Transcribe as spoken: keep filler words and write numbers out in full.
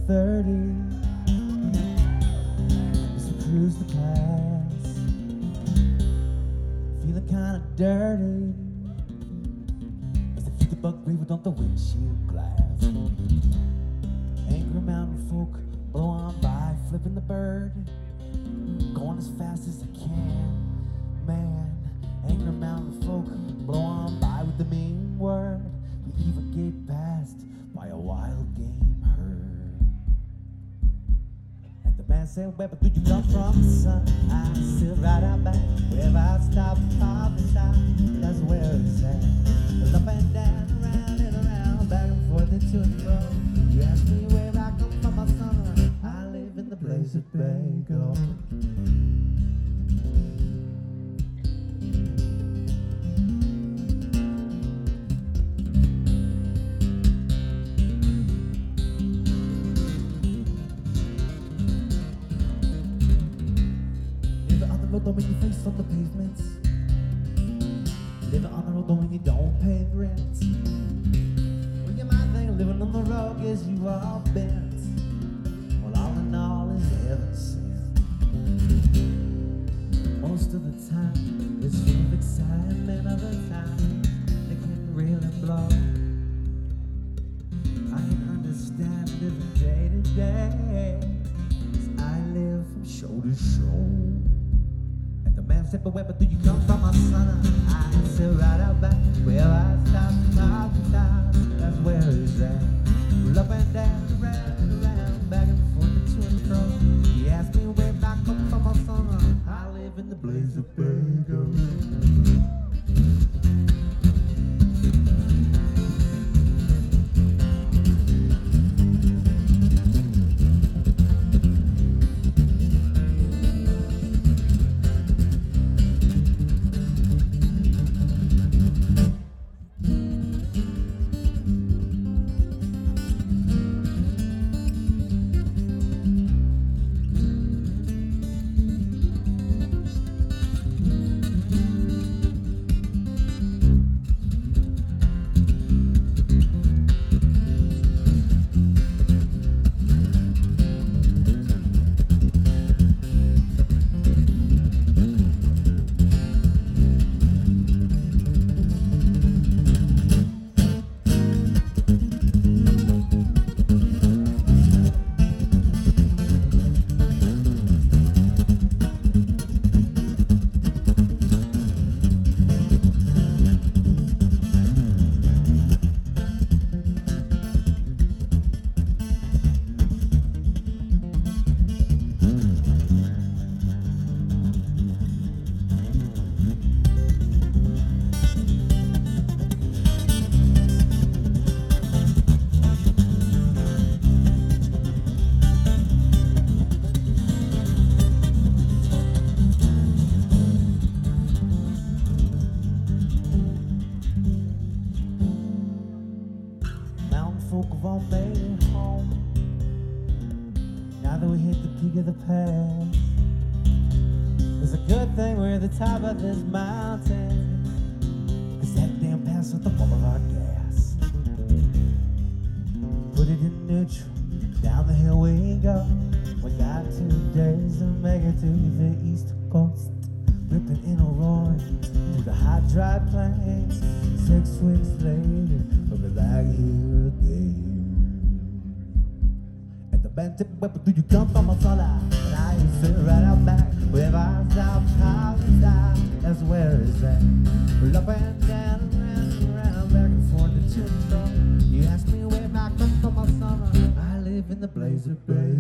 thirty as we cruise the pass, feeling kinda dirty as they feed the bug grave on the windshield glass. Angry mountain folk blow on by, flipping the bird, going as fast as I can. Man, angry mountain folk blow on by with the mean word. We even get passed by a wild game herd. And the man said, where do you come from, son? I said, right out back, wherever I stop, popping time, that's where it's at. Up and down, around and around, back and forth and to and fro. You ask me where I come from, my son, I live in the place of Bago. Don't make your face on the pavements. Living on the road when you don't pay the rent. Well, you might think living on the road gives you all bent. Well, all in all is heaven sent. Most of the time it's full of excitement. Other times they can really blow. I can understand living day to day, 'cause I live from show to show. The man said, but where do you come from, my son? I said, right out back, where I stop, stop, stop, that's where it's at. Well, up and down, around and around, back and forth and to and fro. He asked me where I come from, my son. I live in the blaze of Bago. Folk have all made it home. Now that we hit the peak of the pass, it's a good thing we're at the top of this mountain, 'cause that damn pass with the full of our gas. Put it in neutral, down the hill we go. We got two days to make it to the east coast, ripping in a roar through the hot dry plains. Six weeks later, we'll be back here again. And the band tip, where do you come from, my son? And I used to right out back, wherever I stop, how to stop, that's where it's at. We're up and down, around and around, back and forth to and fro. You ask me where I come from, my son, I live in the blaze of Bago.